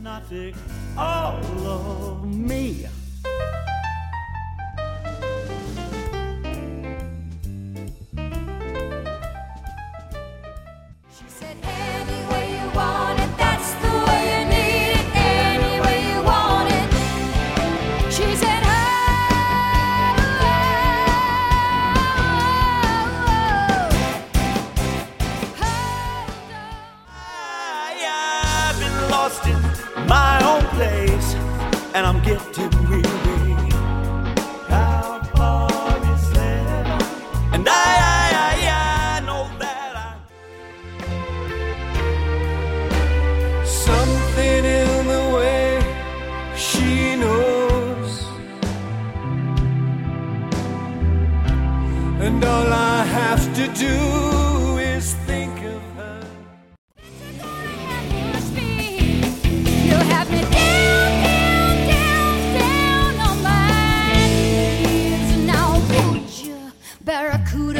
not take all of me. She said, any way you want it, that's the way you need it. Any way you want it. She said, I've been lost in my own place, and I'm getting weary. How far is there? And I know that something in the way she knows, and all I have to do is think of her. you have me down on my knees. Now would you, Barracuda?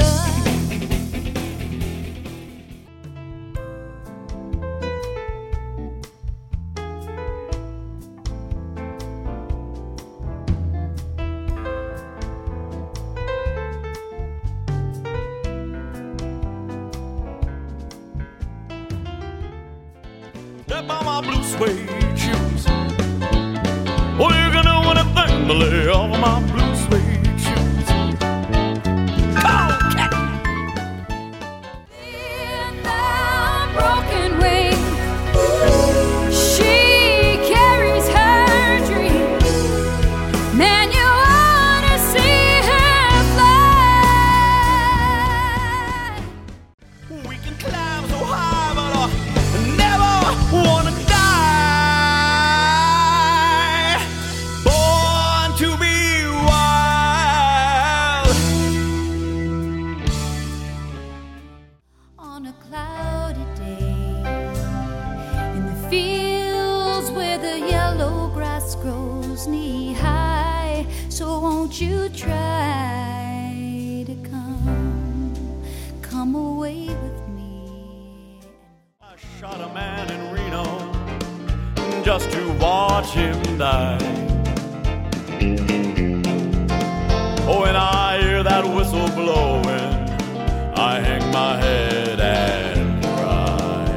Step on my blue suede shoes. Oh, you're gonna want a thing to lay off my blue suede shoes. Come on, cat. In the broken wing, she carries her dream. Man, you ought to see her fly. We can climb so high, but I never wanna die. Born to be wild. On a cloudy day, in the fields where the yellow grass grows knee high, so won't you try to come away with me? I shot a man in Reno just to watch him die. Oh, when I hear that whistle blowing, I hang my head and cry.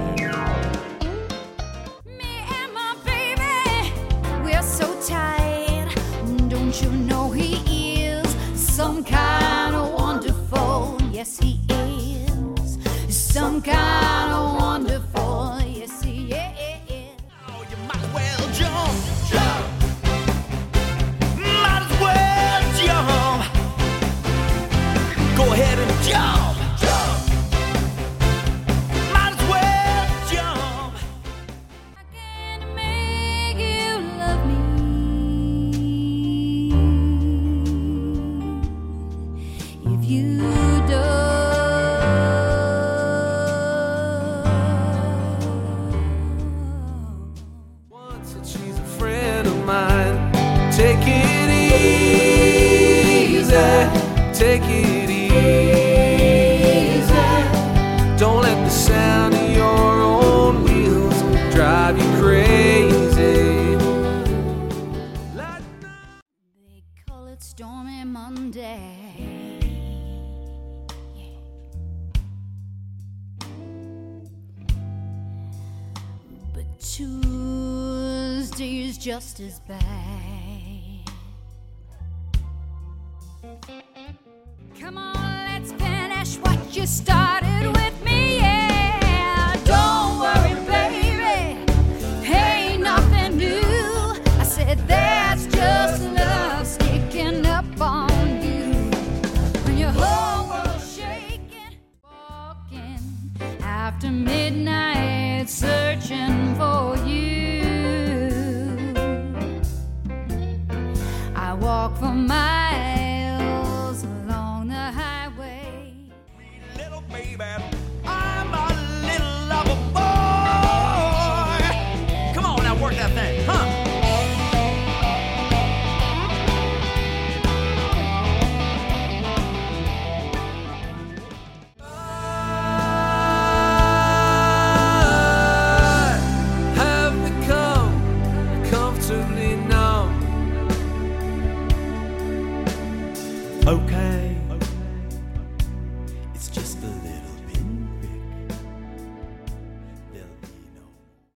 Me and my baby, we're so tight. Don't you know he is some kind of wonderful? Yes, he is some kind of wonderful. Yes, he is. Oh, you might as well jump, jump. Might as well jump. Go ahead and jump, jump. Might as well jump. I can make you love me if you do. Once said she's a friend of mine. Take it easy, take it easy. Don't let the sound of your own wheels drive you crazy. They call it Stormy Monday. But Tuesday is just as bad. Come on, let's finish what you started with me. Yeah, don't worry, baby. Ain't nothing new. I said that's just love sneaking up on you. When your whole world's shaking, walking after midnight, searching for you. I walk for miles along the highway. Little baby, I'm a little lover boy. Come on now, work that thing, huh? I have become Okay.